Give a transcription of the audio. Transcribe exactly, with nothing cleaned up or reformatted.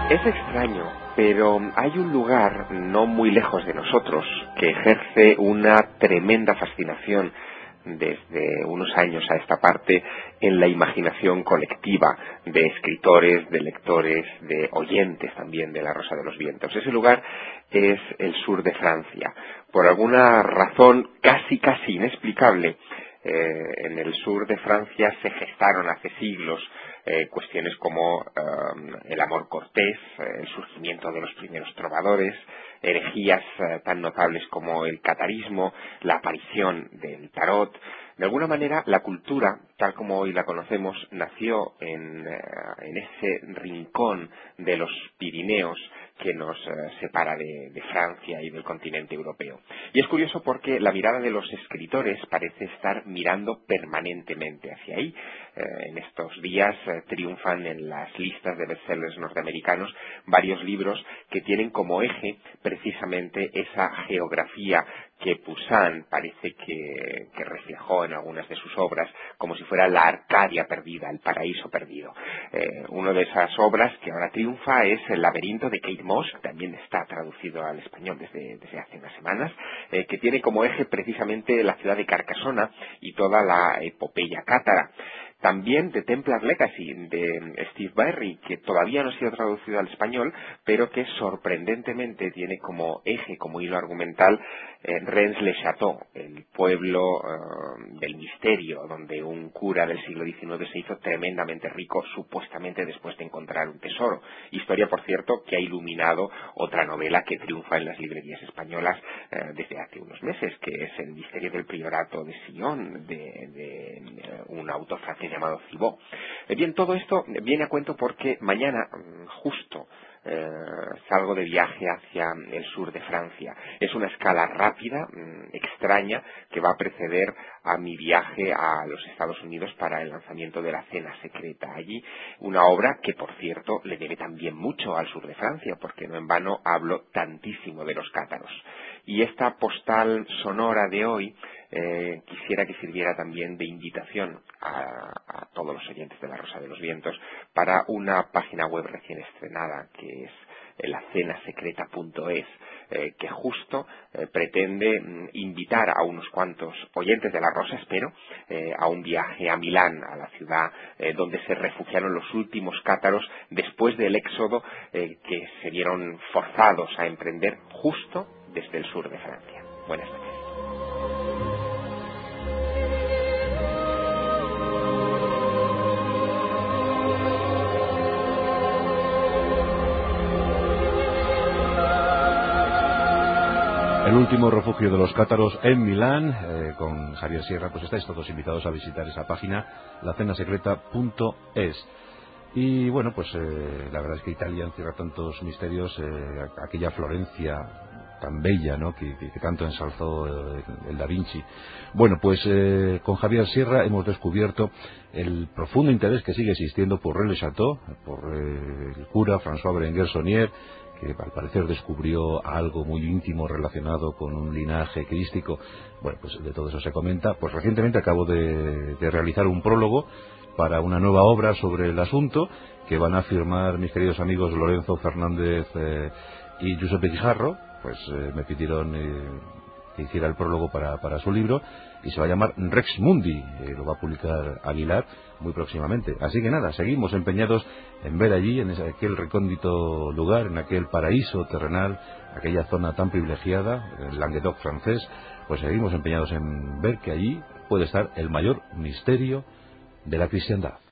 Es extraño, pero hay un lugar no muy lejos de nosotros que ejerce una tremenda fascinación desde unos años a esta parte en la imaginación colectiva de escritores, de lectores, de oyentes también de La Rosa de los Vientos. Ese lugar es el sur de Francia. Por alguna razón casi casi inexplicable, eh, en el sur de Francia se gestaron hace siglos Eh, cuestiones como eh, el amor cortés, eh, el surgimiento de los primeros trovadores, herejías eh, tan notables como el catarismo, la aparición del tarot. De alguna manera, la cultura, tal como hoy la conocemos, nació en, eh, en ese rincón de los Pirineos que nos eh, separa de, de Francia y del continente europeo. Y es curioso porque la mirada de los escritores parece estar mirando permanentemente hacia ahí. Eh, en estos días eh, triunfan en las listas de bestsellers norteamericanos varios libros que tienen como eje precisamente esa geografía que Poussin parece que, que reflejó en algunas de sus obras como si fuera la Arcadia perdida, el paraíso perdido. Eh, una de esas obras que ahora triunfa es El laberinto de Kate Moss, que también está traducido al español desde, desde hace unas semanas, eh, que tiene como eje precisamente la ciudad de Carcassona y toda la epopeya cátara. También de Templar Legacy, de Steve Berry, que todavía no ha sido traducido al español, pero que sorprendentemente tiene como eje, como hilo argumental, eh, Rennes-le-Château, el pueblo eh, del misterio, donde un cura del siglo diecinueve se hizo tremendamente rico, supuestamente después de encontrar un tesoro. Historia, por cierto, que ha iluminado otra novela que triunfa en las librerías españolas eh, desde hace unos meses, que es El misterio del priorato de Sion, de, de, de un autor francés llamado Thibault. Eh, bien, todo esto viene a cuento porque mañana, justo, eh, salgo de viaje hacia el sur de Francia. Es una escala rápida, mmm, extraña, que va a preceder a mi viaje a los Estados Unidos para el lanzamiento de La Cena Secreta. Allí, una obra que, por cierto, le debe también mucho al sur de Francia, porque no en vano hablo tantísimo de los cátaros. Y esta postal sonora de hoy eh, quisiera que sirviera también de invitación a, a todos los oyentes de La Rosa de los Vientos para una página web recién estrenada que es la cena secreta punto es, eh, que justo eh, pretende mm, invitar a unos cuantos oyentes de La Rosa, espero, eh, a un viaje a Milán, a la ciudad eh, donde se refugiaron los últimos cátaros después del éxodo eh, que se vieron forzados a emprender justo desde el sur de Francia. Buenas noches. El último refugio de los cátaros en Milán, eh, con Javier Sierra. Pues estáis todos invitados a visitar esa página, la cena secreta punto es. Y bueno, pues eh, la verdad es que Italia encierra tantos misterios, eh, aquella Florencia tan bella, ¿no?, que, que, que tanto ensalzó eh, el Da Vinci. Bueno, pues eh, con Javier Sierra hemos descubierto el profundo interés que sigue existiendo por Rennes-le-Château, por eh, el cura François Berenguer-Saunier, que al parecer descubrió algo muy íntimo relacionado con un linaje crístico. Bueno, pues de todo eso se comenta. Pues recientemente acabo de, de realizar un prólogo para una nueva obra sobre el asunto que van a firmar mis queridos amigos Lorenzo Fernández eh, y Giuseppe Guijarro. Pues eh, me pidieron eh, que hiciera el prólogo para, para su libro, y se va a llamar Rex Mundi, eh, lo va a publicar Aguilar muy próximamente. Así que nada, seguimos empeñados en ver allí, en ese, aquel recóndito lugar, en aquel paraíso terrenal, aquella zona tan privilegiada, el Languedoc francés, pues seguimos empeñados en ver que allí puede estar el mayor misterio de la cristiandad.